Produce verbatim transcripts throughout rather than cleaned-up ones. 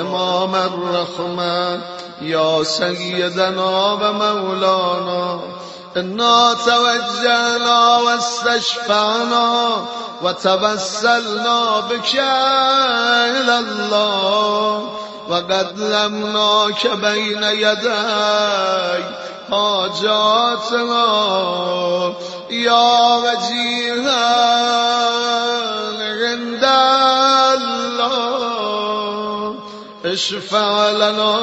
امام الرحمة يا سيدنا ومولانا إنا توجهنا واستشفعنا وتوسلنا بك إلى الله وقدمناك بين يدي حاجاتنا يا وجيها عند الله اشفع لنا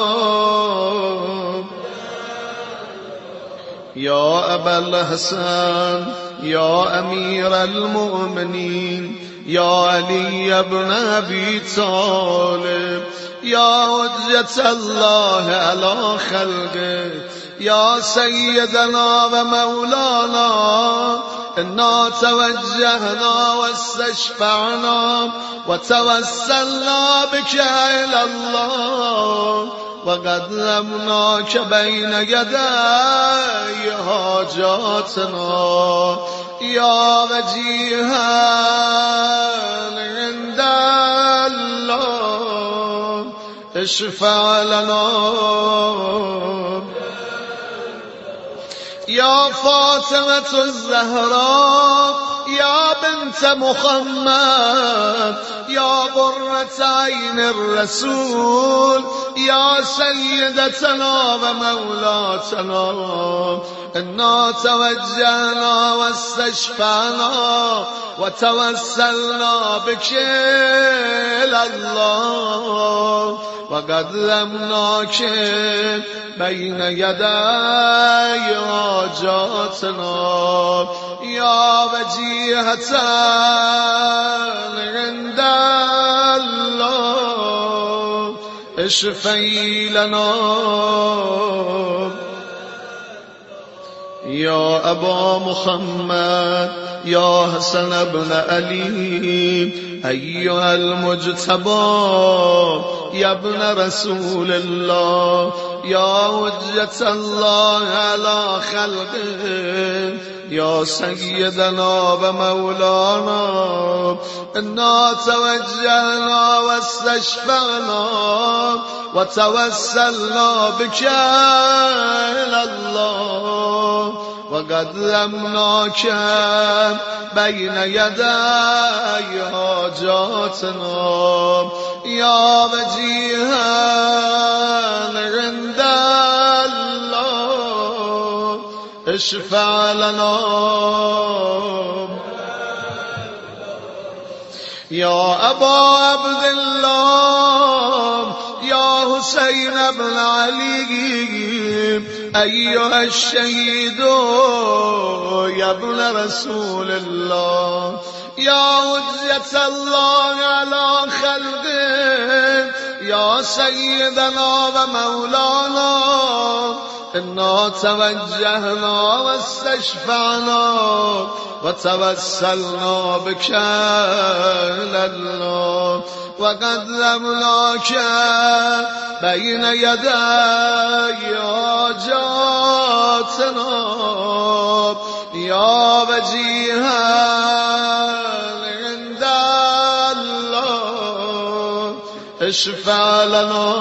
يا أبا الحسن يا أمير المؤمنين يا علي بن أبي طالب يا حجة الله على خلقه يا سيدنا ومولانا إنا توجهنا واستشفعنا وتوسلنا بك إلى الله وقدمناك بين يدي حاجاتنا يا وجيها عند الله اشفع لنا يا فاطمة الزهراء يا بنت محمد يا قرة عين الرسول يا سيدتنا ومولاتنا إنا توجهنا واستشفعنا وتوسلنا بك إلى الله وقدمناك بين يدي حاجاتنا يا وجيهة عند الله اشفعي لنا يا أبا محمد يا حسن بن علي أيها المجتبى يا ابن رسول الله يا حجة الله على خلقه يا سيدنا ومولانا إنا توجهنا واستشفعنا وتوسلنا بك إلى الله وقدمناك بين يدي حاجاتنا يا وجيها عند الله اشفع لنا يا أبا عبد الله يا حسين بن علي أيها الشهيد يا ابن رسول الله يا حجة الله على خلقه يا سيدنا ومولانا إنا توجهنا واستشفعنا وتوسلنا بك إلى الله وقدمناك بين يدي حاجاتنا يا وجيها عند الله اشفع لنا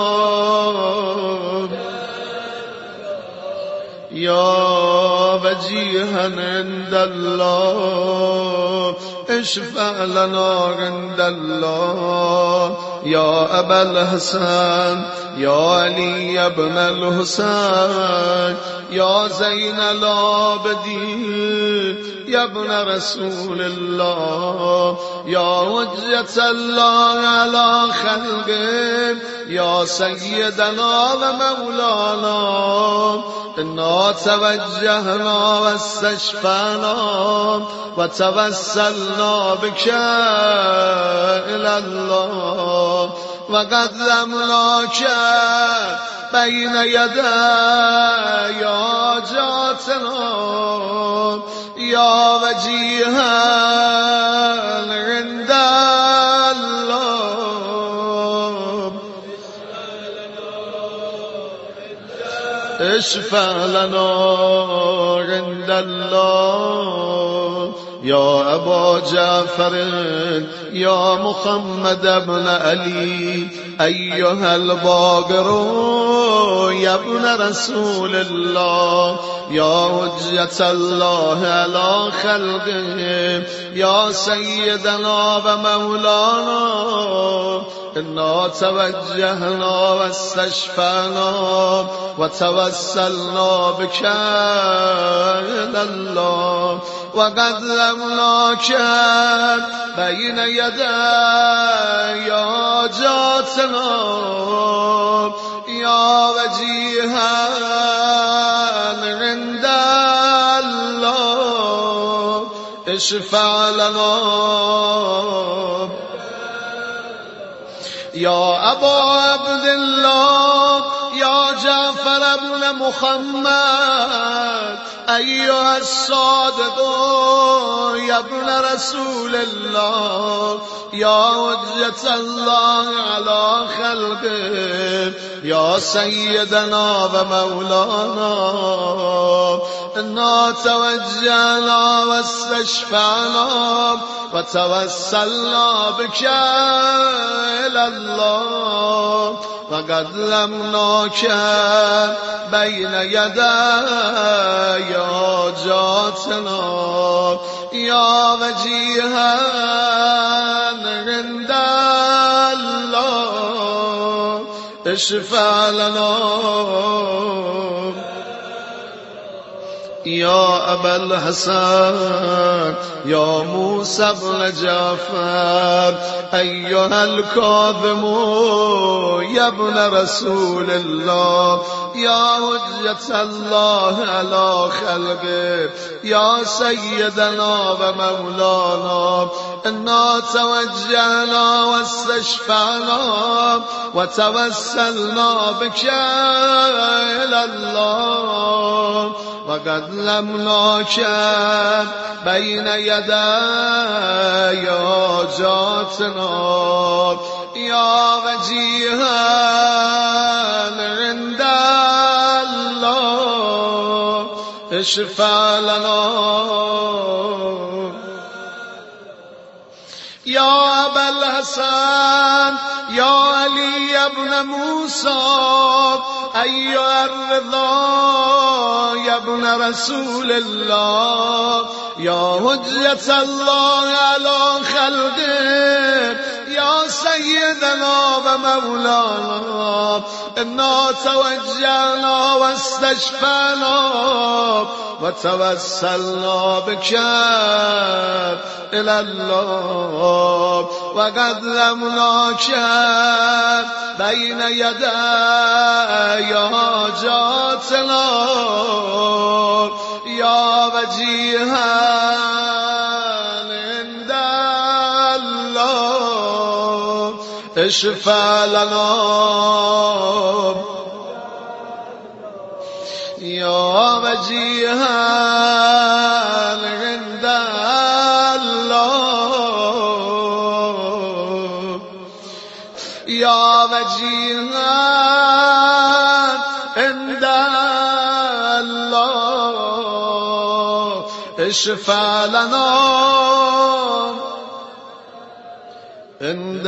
يا وجيها عند الله اشفع لنا عند الله يا أبا الحسن يا علي بن الحسين يا زين العابدين يا ابن رسول الله يا حجة الله على خلقه يا سيدنا ومولانا إنا توجهنا واستشفعنا وتوسلنا بك إلى الله وقدمناك بين يدي حاجاتنا يا وجيها عند الله اشفع لنا عند الله يا أبا جعفر يا محمد ابن علي أيها الباقر يا ابن رسول الله يا حجة الله على خلقه يا سيدنا ومولانا إنا توجهنا واستشفعنا وتوسلنا بك إلى الله وقدمناك بين يدي حاجاتنا يا وجيها عند الله اشفع لنا يا أبا عبد الله يا جعفر بن محمد أيها الصادق يا ابن رسول الله يا حجة الله على خلقه يا سيدنا ومولانا إنا توجهنا واستشفعنا وتوسلنا بك إلى الله وقدمناك بين يدي حاجاتنا يا وجيها عند الله اشفع لنا يا أبا الحسن يا موسى بن جعفر أيها الكاظم يا ابن رسول الله يا حجة الله على خلقه يا سيدنا ومولانا إنا توجهنا واستشفعنا وتوسلنا بك إلى الله وقدمناك بين يدي حاجاتنا يا وجيها عند الله اشفع لنا يا أبا الحسن يا علي بن موسى أيها الرضا يا ابن رسول الله يا حجة الله على خلقه يا سيدنا ومولانا إنا توجهنا واستشفعنا وتوسلنا بك إلى الله وقدمناك بين يدي حاجاتنا يا وجيها عند الله اشفع لنا يا وجيها عند الله يا وجيها عند الله اشفع لنا عند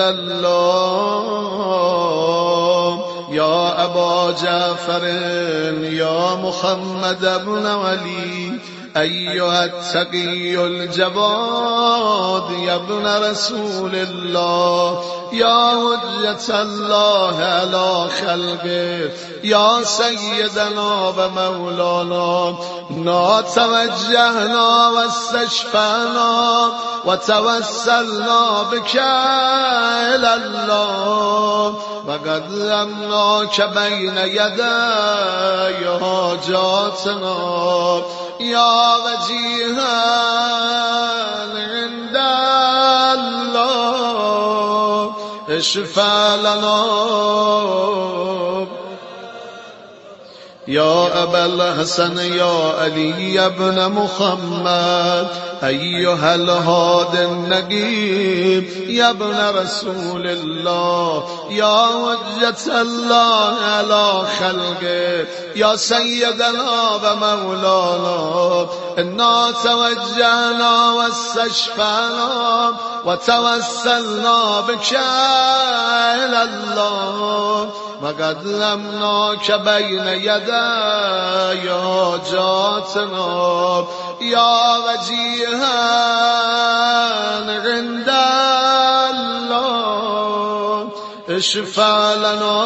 الله يا أبا جعفر يا محمد بن علي أيها التقي الجواد يا ابن رسول الله يا حجة الله على خلقه يا سيدنا ومولانا نا توجهنا واستشفعنا وتوسلنا بك إلى الله وقدمناك بين يدي حاجاتنا يا وجيها عند الله اشفع لنا يا أبا الحسن يا علي ابن محمد أيها الهادي النجيب يا ابن رسول الله يا حجة الله على خلقه يا سيدنا ومولانا إنا توجهنا واستشفعنا وتوسلنا بك إلى الله وقدمناك بين يدي حاجاتنا يا وجيها عند الله اشفع لنا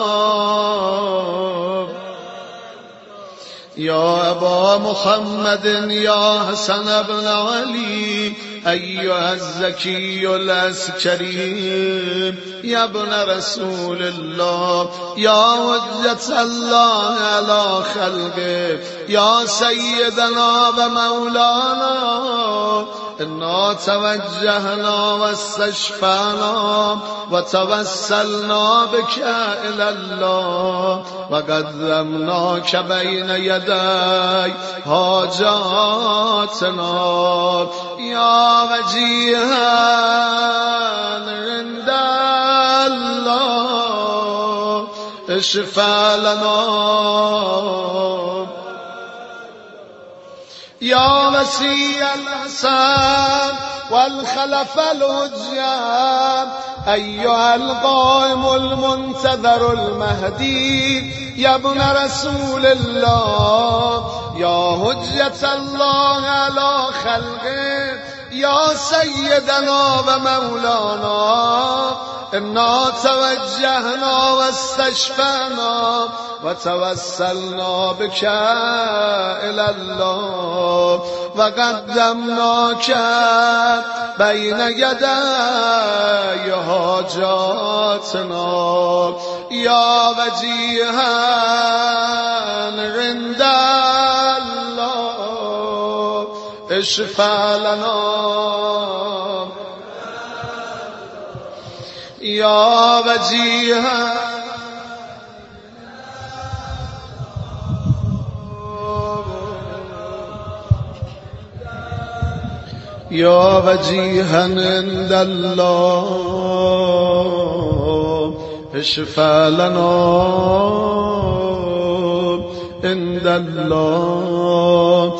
يا أبا محمد يا حسن بن علي أيها الزكي العسكري يا ابن رسول الله يا حجة الله على خلقه يا سيدنا ومولانا إنا توجهنا واستشفعنا وتوسلنا بك إلى الله وقدمناك بين يدي حاجاتنا يا وجيها عند الله اشفع لنا يا وسيع الحسن والخلف الهجان أيها القائم المنتظر المهدي يا ابن رسول الله يا حجة الله على خلقه يا سيدنا ومولانا إنا توجهنا واستشفعنا وتوسلنا بك إلى الله وقدمناك بين يدي حاجاتنا يا وجيها عند الله اشفع لنا يا وجيها يا وجيها عند الله اشفع لنا عند الله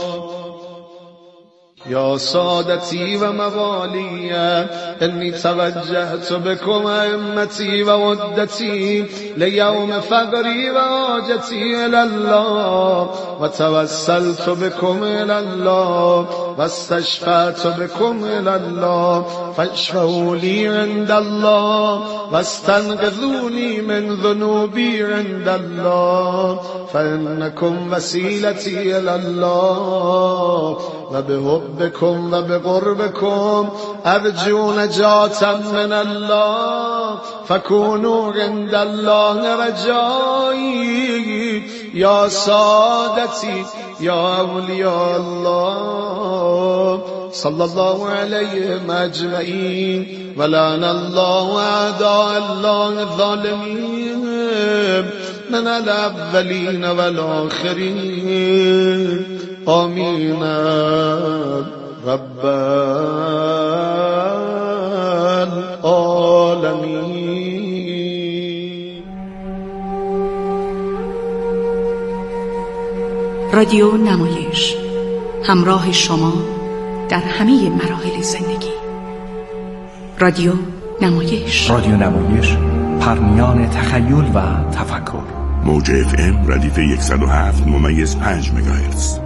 يا سادتي وموالي إني توجهت بكم أئمتي وودتي ليوم فقري وحاجتي إلى الله وتوسلت بكم إلى الله واستشفعت بكم إلى الله فاشفعوا لي عند الله واستنقذوني من ذنوبي عند الله فإنكم وسيلتي إلى الله وبحبكم وبقربكم أرجو نجاة من الله فكونوا عند الله رجائي يا سادتي يا أولياء الله صلى الله عليهم أجمعين ولعن الله أعداء الله الظالمين من الأولين والآخرين آمين رب العالمين. رادیو نمایش، همراه شما در همه مراحل زندگی. رادیو نمایش رادیو نمایش، پرمیان تخیل و تفکر. موج اف ام ردیف صد و هفت ممیز پنج مگاهرتز.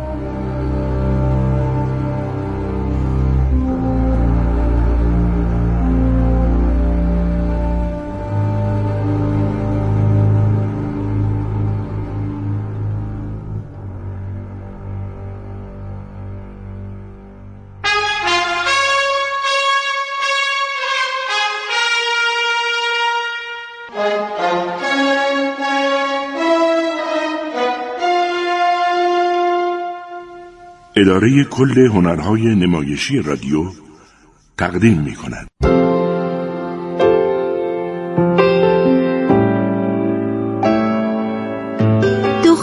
اداره کل هنرهای نمایشی رادیو تقدیم می کند.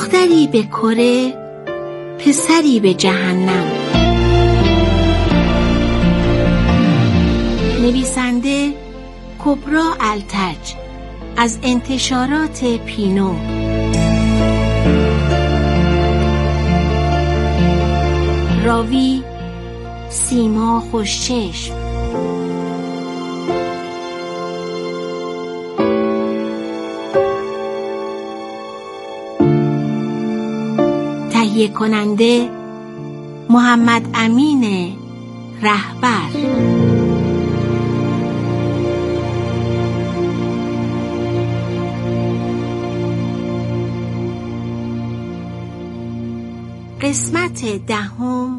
دختری به کره، پسری به جهنم. نویسنده کبرا التج، از انتشارات پینو. راوی سیما خوشچشم. تهیه کننده محمد امین رهبر. قسمت دهم،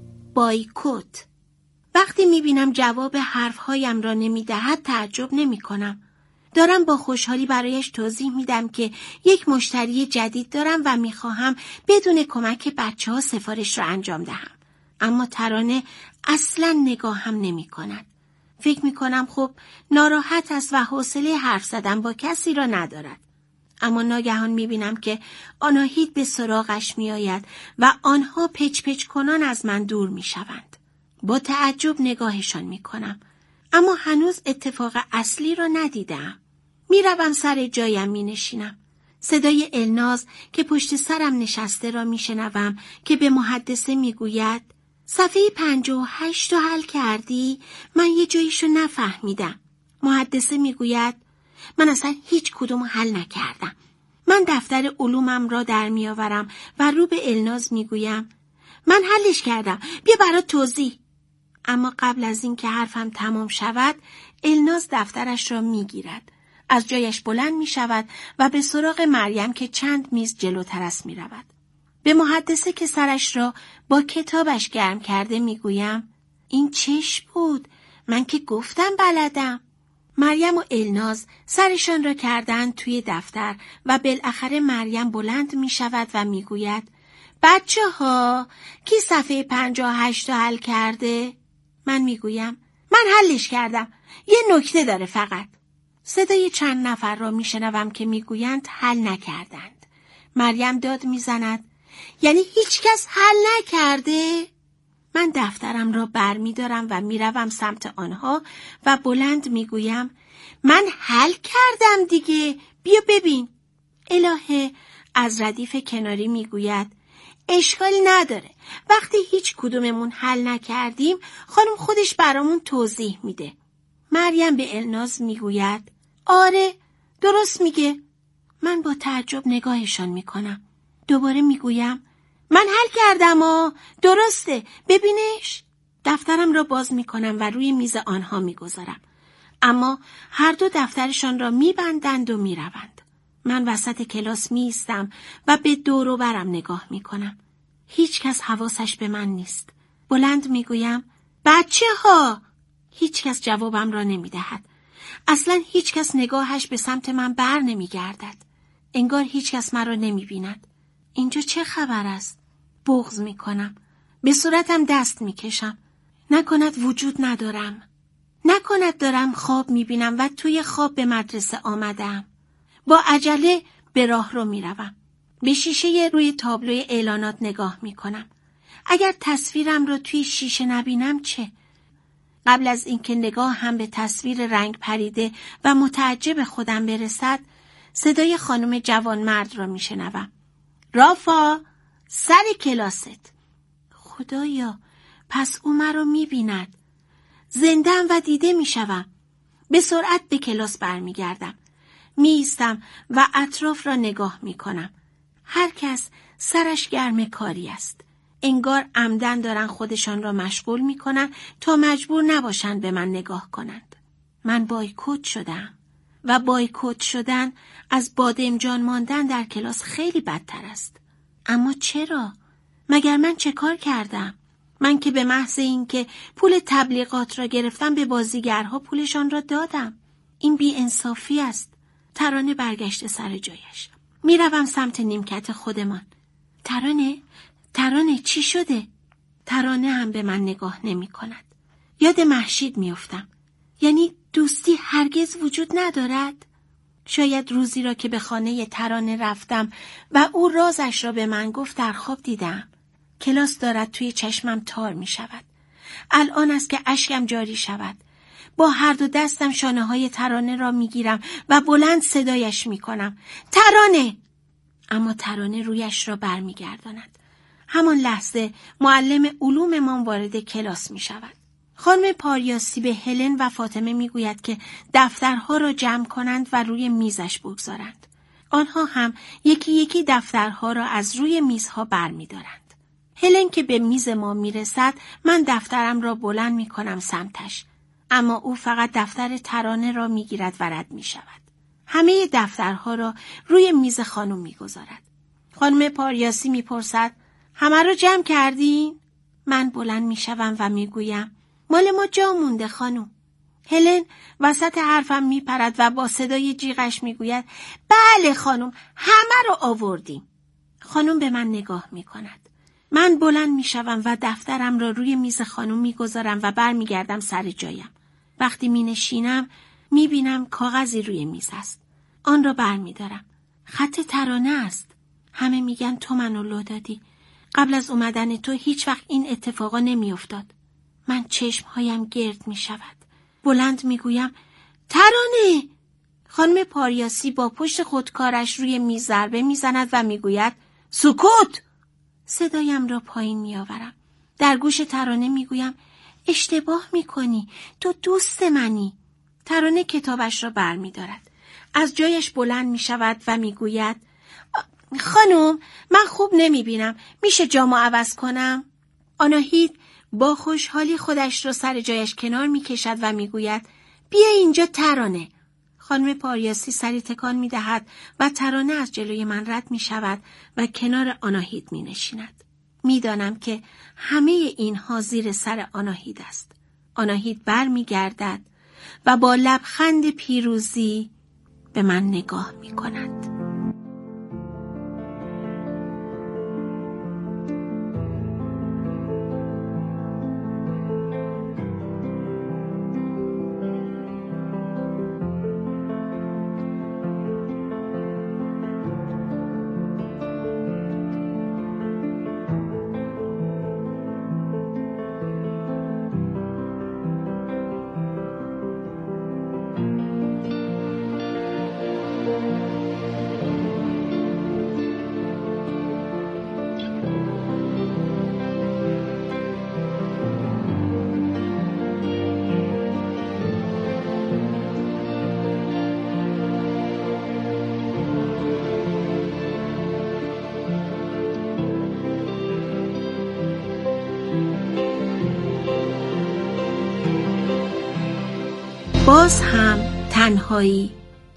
بایکوت. وقتی میبینم جواب حرفهایم را نمیدهد تعجب نمی کنم. دارم با خوشحالی برایش توضیح میدم که یک مشتری جدید دارم و میخواهم بدون کمک بچه ها سفارش را انجام دهم. اما ترانه اصلا نگاهم نمی کند. فکر میکنم خب ناراحت است و حوصله حرف زدن با کسی را ندارد. اما ناگهان میبینم که آناهیت به سراغش میآید و آنها پچ پچ کنان از من دور میشوند. با تعجب نگاهشان میکنم، اما هنوز اتفاق اصلی را ندیدم. میروم سر جایم مینشینم. صدای الناز که پشت سرم نشسته را میشنوم که به محدثه میگوید صفحه پنجاه و هشت رو حل کردی؟ من یه جاییشو نفهمیدم. محدثه میگوید من اصلا هیچ کدوم حل نکردم. من دفتر علومم را در میآورم و رو به الناز میگویم من حلش کردم، بیا برات توضیح. اما قبل از این که حرفم تمام شود الناز دفترش را میگیرد، از جایش بلند می شود و به سراغ مریم که چند میز جلوتر است می رود. به محدثه که سرش را با کتابش گرم کرده می گویم این چش بود، من که گفتم بلدم. مریم و الناز سرشان را کردند توی دفتر و بالاخره مریم بلند می شود و می گوید بچه ها کی صفحه پنجاه و هشت رو حل کرده؟ من می گویم من حلش کردم، یه نکته داره فقط. صدای چند نفر را می شنوم که می گویند حل نکردند. مریم داد می زند یعنی هیچ کس حل نکرده؟ من دفترم را بر می دارم و می روم سمت آنها و بلند می گویم من حل کردم دیگه، بیا ببین. الهه از ردیف کناری می گوید اشکالی نداره، وقتی هیچ کدوممون حل نکردیم خانم خودش برامون توضیح میده. مریم به الناز می گوید آره درست میگه. من با تعجب نگاهشان میکنم. دوباره میگویم من حل کردم آ درسته، ببینش. دفترم را باز میکنم و روی میز آنها میگذارم، اما هر دو دفترشان را میبندند و میروند. من وسط کلاس میستم و به دور و برم نگاه میکنم. هیچ کس حواسش به من نیست. بلند میگویم بچه ها. هیچ کس جوابم را نمیدهد. اصلا هیچ کس نگاهش به سمت من بر نمی گردد. انگار هیچ کس مرا نمی بیند. اینجا چه خبر است؟ بغض می کنم. به صورتم دست می کشم. نکند وجود ندارم. نکند دارم خواب می بینم و توی خواب به مدرسه آمدم. با عجله به راه رو می روم. به شیشه روی تابلوی اعلانات نگاه می کنم. اگر تصویرم رو توی شیشه نبینم چه؟ قبل از اینکه نگاه هم به تصویر رنگ پریده و متعجب خودم برسد، صدای خانم جوانمرد را میشنوم. رافا، سر کلاست. خدایا، پس او مرا میبیند. زنده‌ام و دیده میشوم. به سرعت به کلاس برمیگردم. میایستم و اطراف را نگاه میکنم. هر کس سرش گرم کاری است. انگار عمدن دارن خودشان را مشغول میکنن تا مجبور نباشن به من نگاه کنند. من بایکوت شدم و بایکوت شدن از بادمجان ماندن در کلاس خیلی بدتر است. اما چرا؟ مگر من چه کار کردم؟ من که به محض این که پول تبلیغات را گرفتم به بازیگرها پولشان را دادم. این بی انصافی است. ترانه برگشته سر جایش. میروم سمت نیمکت خودمان. ترانه؟ ترانه چی شده؟ ترانه هم به من نگاه نمی کند. یاد مهشید می افتم. یعنی دوستی هرگز وجود ندارد؟ شاید روزی را که به خانه ترانه رفتم و او رازش را به من گفت در خواب دیدم. کلاس دارد توی چشمم تار می شود. الان است که اشکم جاری شود. با هر دو دستم شانه های ترانه را می گیرم و بلند صدایش می کنم. ترانه! اما ترانه رویش را بر می گرداند. همان لحظه معلم علوممان وارد کلاس می شود. خانم پاریاسی به هلن و فاطمه می گوید که دفترها را جمع کنند و روی میزش بگذارند. آنها هم یکی یکی دفترها را از روی میزها بر می دارند. هلن که به میز ما می رسد من دفترم را بلند می کنم سمتش. اما او فقط دفتر ترانه را می گیرد و رد می شود. همه دفترها را روی میز خانم می گذارد. خانم پاریاسی می پرسد همه را جمع کردین؟ من بلند می شوم و می گویم مال ما جا مونده خانم. هلن وسط حرفم می پرد و با صدای جیغش می گوید بله خانم همه را آوردیم. خانم به من نگاه می کند. من بلند می شوم و دفترم را روی میز خانم می گذارم و بر می گردم سر جایم. وقتی می نشینم می بینم کاغذی روی میز است. آن را بر می دارم. خط ترانه است. همه می گن تو منو لو دادی. قبل از اومدن تو هیچ وقت این اتفاقا نمی افتاد. من چشمهایم گرد می شود. بلند می گویم ترانه! خانم پاریاسی با پشت خودکارش روی میز ضربه می زند و می گوید سکوت! صدایم را پایین می آورم. در گوش ترانه می گویم اشتباه می کنی. تو دوست منی. ترانه کتابش را بر می دارد. از جایش بلند می شود و می گوید خانم من خوب نمی بینم. میشه جامو عوض کنم؟ آناهید با خوشحالی خودش را سر جایش کنار می کشد و می گوید بیا اینجا ترانه. خانم پاریاسی سری تکان می دهد و ترانه از جلوی من رد می شود و کنار آناهید می نشیند. می دانم که همه اینها زیر سر آناهید است. آناهید بر می گردد و با لبخند پیروزی به من نگاه می کند. باز هم تنهایی.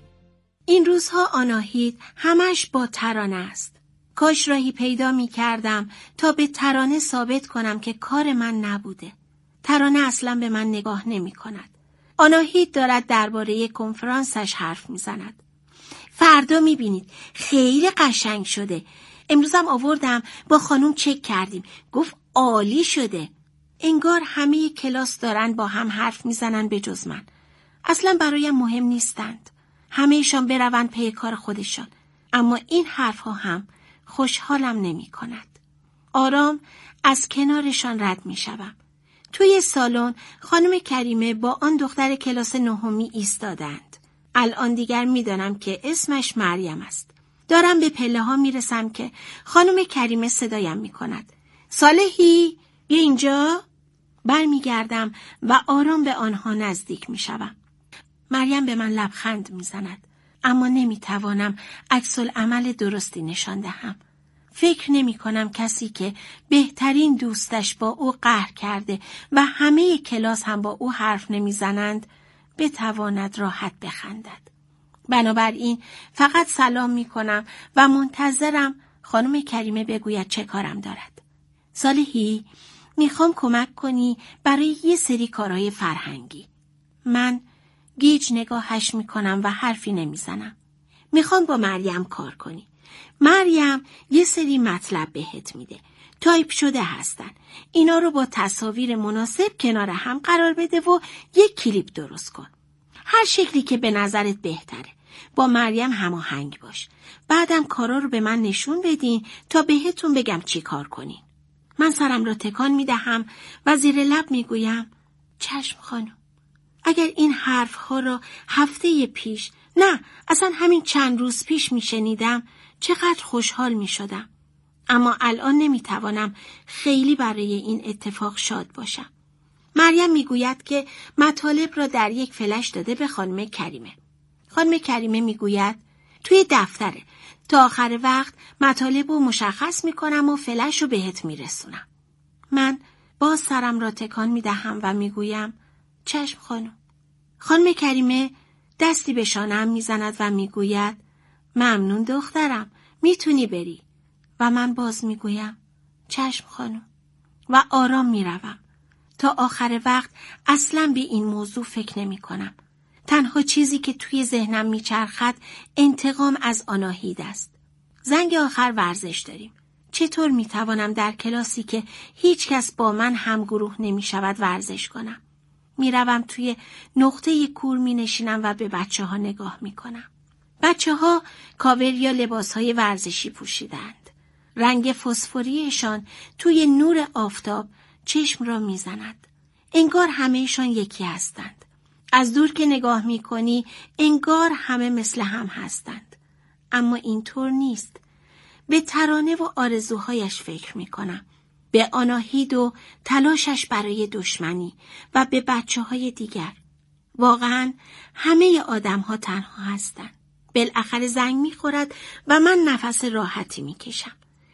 این روزها آناهید همش با ترانه است. کاش راهی پیدا می کردم تا به ترانه ثابت کنم که کار من نبوده. ترانه اصلا به من نگاه نمی کند. آناهید دارد درباره کنفرانسش حرف می زند. فردا می بینید خیلی قشنگ شده. امروزم آوردم با خانم چک کردیم. گفت عالی شده. انگار همه کلاس دارن با هم حرف می زنن به جز من. اصلا برایم مهم نیستند. همه‌شان بروند پی کار خودشان. اما این حرفها هم خوشحالم نمی کند. آرام از کنارشان رد می شوم. توی سالن خانم کریمه با آن دختر کلاس نهمی ایستادند. الان دیگر می دانم که اسمش مریم است. دارم به پله ها می رسم که خانم کریمه صدایم می کند. صالحی بیا اینجا. بر می گردم و آرام به آنها نزدیک می شوم. مریم به من لبخند می زند. اما نمی توانم عکس العمل درستی نشان دهم. فکر نمی کنم کسی که بهترین دوستش با او قهر کرده و همه کلاس هم با او حرف نمی زنند بتواند راحت بخندد. بنابراین فقط سلام می کنم و منتظرم خانم کریمه بگوید چه کارم دارد. صالحی میخوام کمک کنی برای یه سری کارهای فرهنگی. من گیج نگاهش میکنم و حرفی نمیزنم. میخوام با مریم کار کنی. مریم یه سری مطلب بهت میده. تایپ شده هستن. اینا رو با تصاویر مناسب کنار هم قرار بده و یک کلیپ درست کن. هر شکلی که به نظرت بهتره. با مریم هماهنگ باش. بعدم کارا رو به من نشون بدین تا بهتون بگم چی کار کنین. من سرم را تکان می دهم و زیر لب می گویم چشم خانم. اگر این حرف ها را هفته پیش، نه اصلا همین چند روز پیش می شنیدم چقدر خوشحال می شدم. اما الان نمی توانم خیلی برای این اتفاق شاد باشم. مریم می گوید که مطالب را در یک فلش داده به خانم کریمه. خانم کریمه می گوید توی دفتره، تا آخر وقت مطالب رو مشخص می کنم و فلش رو بهت می رسونم. من باز سرم را تکان می دهم و می گویم چشم خانم. خانم کریمه دستی به شانه‌ام می زند و می گوید ممنون دخترم، می تونی بری. و من باز می گویم چشم خانم و آرام می روم. تا آخر وقت اصلاً به این موضوع فکر نمی کنم. تنها چیزی که توی ذهنم می چرخد انتقام از آناهید است. زنگ آخر ورزش داریم. چطور می توانم در کلاسی که هیچ کس با من همگروه نمی شود ورزش کنم؟ می روم توی نقطه کور می نشینم و به بچه ها نگاه می کنم. بچه ها کاور یا لباس های ورزشی پوشیدند. رنگ فسفوریشان توی نور آفتاب چشم را می زند. انگار همهشان یکی هستند. از دور که نگاه می کنی انگار همه مثل هم هستند. اما اینطور نیست. به ترانه و آرزوهایش فکر می کنم. به آناهید و تلاشش برای دشمنی و به بچه های دیگر. واقعا همه آدم ها تنها هستند. بالاخره زنگ می خورد و من نفس راحتی می کشم.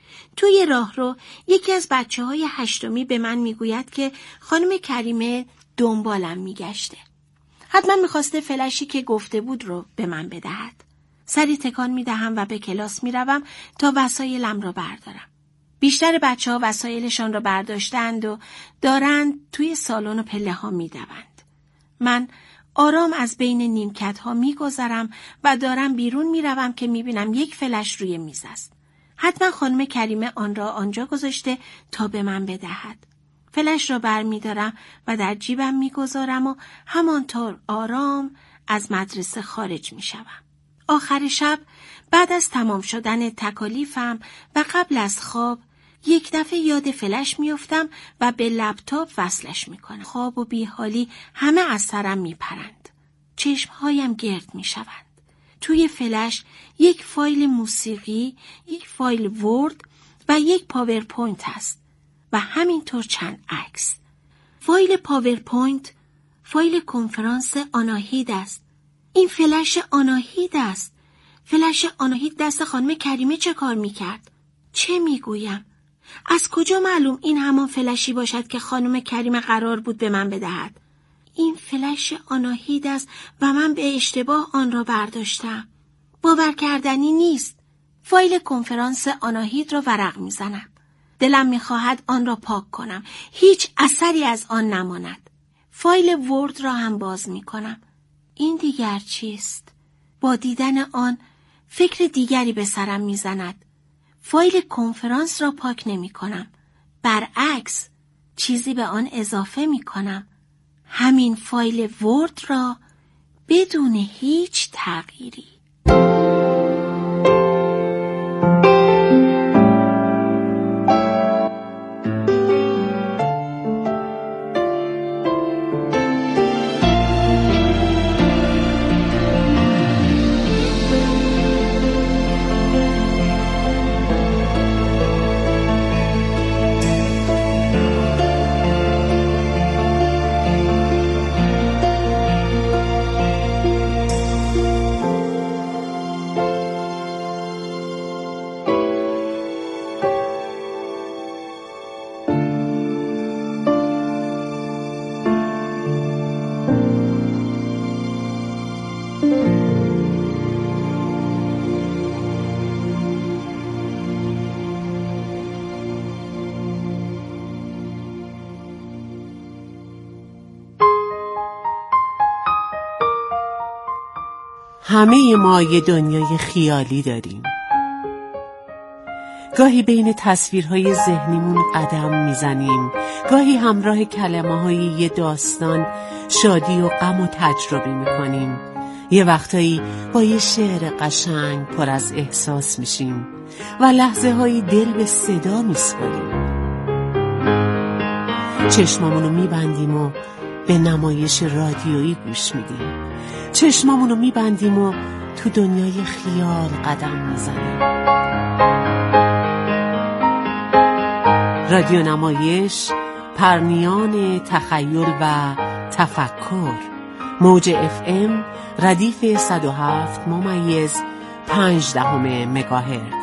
توی راه رو یکی از بچه های هشتمی به من می گوید که خانم کریمه دنبالم می گشته. حتما می خواسته فلشی که گفته بود رو به من بدهد. سری تکان می دهم و به کلاس می روم تا وسایلم را بردارم. بیشتر بچه ها وسایلشان را برداشتند و دارند توی سالن و پله ها می دوند. من آرام از بین نیمکت ها می گذرم و دارم بیرون می روم که می بینم یک فلش روی میز است. حتما خانم کریمه آن را آنجا گذاشته تا به من بدهد. فلش را بر می دارم و در جیبم می گذارم و همانطور آرام از مدرسه خارج می شوم. آخر شب بعد از تمام شدن تکالیفم و قبل از خواب یک دفعه یاد فلش می افتم و به لپتاپ وصلش می کنم. خواب و بیحالی همه از سرم می پرند. چشمهایم گرد می شوند. توی فلش یک فایل موسیقی، یک فایل ورد و یک پاورپوینت هست و همینطور چند عکس. فایل پاورپوینت فایل کنفرانس آناهید است. این فلش آناهید است. فلش آناهید دست خانم کریمه چه کار میکرد؟ چه میگویم؟ از کجا معلوم این همان فلشی باشد که خانم کریمه قرار بود به من بدهد؟ این فلش آناهید است و من به اشتباه آن را برداشتم. باور کردنی نیست. فایل کنفرانس آناهید را ورق میزنم. دلم میخواهد آن را پاک کنم. هیچ اثری از آن نماند. فایل ورد را هم باز میکنم. این دیگر چیست؟ با دیدن آن فکر دیگری به سرم میزند. فایل کنفرانس را پاک نمی کنم. برعکس چیزی به آن اضافه می کنم. همین فایل ورد را بدون هیچ تغییری. همه ما یه دنیای خیالی داریم. گاهی بین تصویرهای ذهنیمون قدم میزنیم، گاهی همراه کلمه‌های یه داستان شادی و غم و تجربه میکنیم، یه وقتایی با یه شعر قشنگ پر از احساس میشیم و لحظه هایی دل به صدا میسپاریم. چشمامونو میبندیم و به نمایش رادیویی گوش میدیم. چشمامونو میبندیم و تو دنیای خیال قدم میزنیم. رادیو نمایش، پرنیان تخیل و تفکر. موج اف ام ردیف صد و هفت ممیز پنج دهم مگاهرتز.